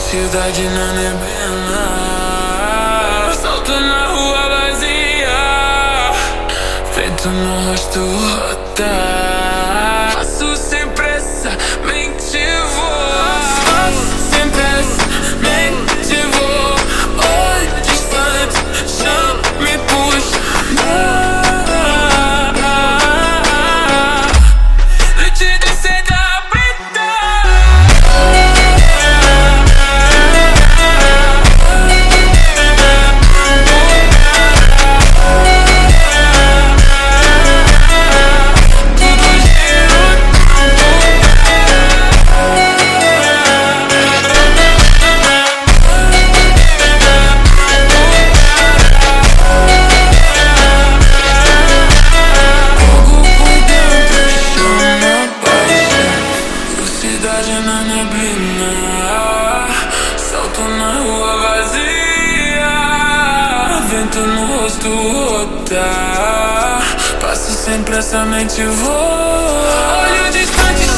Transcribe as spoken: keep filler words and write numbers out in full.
Velocidade na neblina, salto na rua vazia, vento no rosto rotar. Passo sem pressa, mente voa. Passo sem pressa, mente voa. Olho distante, chão me puxa. Noite de seda preta. Na neblina, salto na rua vazia, vento no rosto rotar. Passo sem pressa, mente voa. Olho distante.